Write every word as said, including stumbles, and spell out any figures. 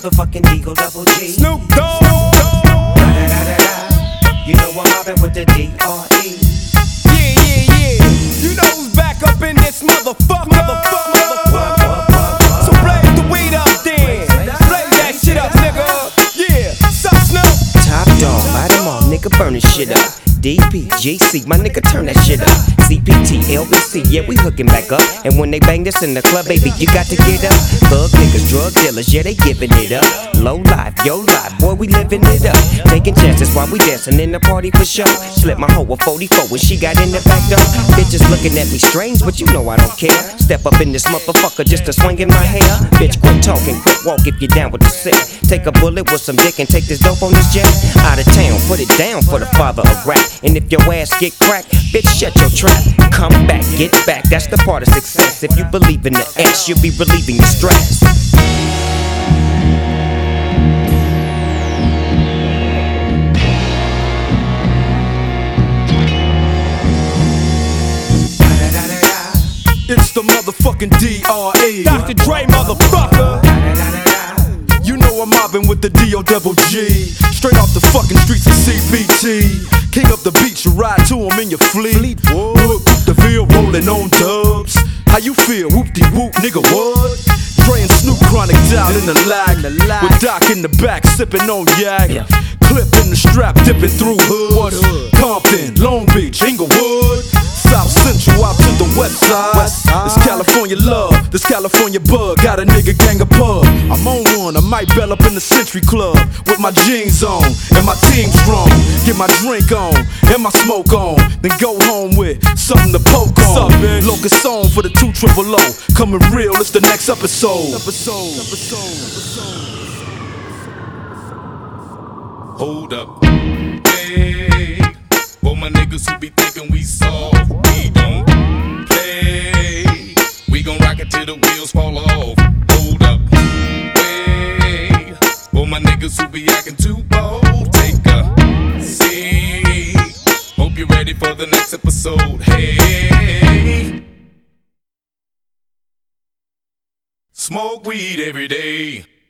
motherfucking Eagle Double G. Snoop Dogg. You know I'm mobbing with the D R E. Yeah, yeah, yeah. You know who's back up in this motherfucker. Motherfucker, motherfucker. So blaze the weed up then. Blaze that shit up, nigga. Yeah, sup, Snoop? Top dog, bite them all, nigga, burn this shit up. D P, G C, my nigga, turn that shit up. C P T, L B C, yeah, we hooking back up. And when they bang this in the club, baby, you got to get up. Thug niggas, drug dealers, yeah, they giving it up. Low life, yo life, boy, we living it up. Taking chances while we dancing in the party for sure. Slip my hoe a forty-four when she got in the back door. Bitches looking at me strange, but you know I don't care. Step up in this motherfucker just to swing in my hair. Bitch, quit talking, quit walk if you're down with the sick. Take a bullet with some dick and take this dope on this jet. Out of town, put it down for the father of rap. And if your ass get cracked, bitch, shut your trap. Come back, get back, that's the part of success. If you believe in the S, you'll be relieving your stress. It's the motherfucking D R E. Doctor Dre, motherfucker. You know I'm mobbing with the D O double G. Straight off the fucking streets of C B T. King up the beach, you ride to him in your fleet. Look, the field rolling on dubs. How you feel? Whoop-de-whoop, nigga, what? Dre and Snoop Chronic down in the lag. With Doc in the back, sipping on yak. Clip in the strap, dipping through hoods. Compton, Long Beach, Inglewood. South Central out to the west side. This California love, this California bug. Got a nigga gang of pub. I'm on one, I might bell up in the Century Club. With my jeans on, and my team strong. Get my drink on, and my smoke on. Then go home with something to poke on. Locust song for the two triple O. Coming real, it's the next episode. Episode, episode, episode. Hold up, hey. For my niggas who be thinking we soft, we don't play. We gon' rock it till the wheels fall off. Hold up, hey. For my niggas who be acting too bold, take a seat. Hope you're ready for the next episode. Hey, smoke weed every day.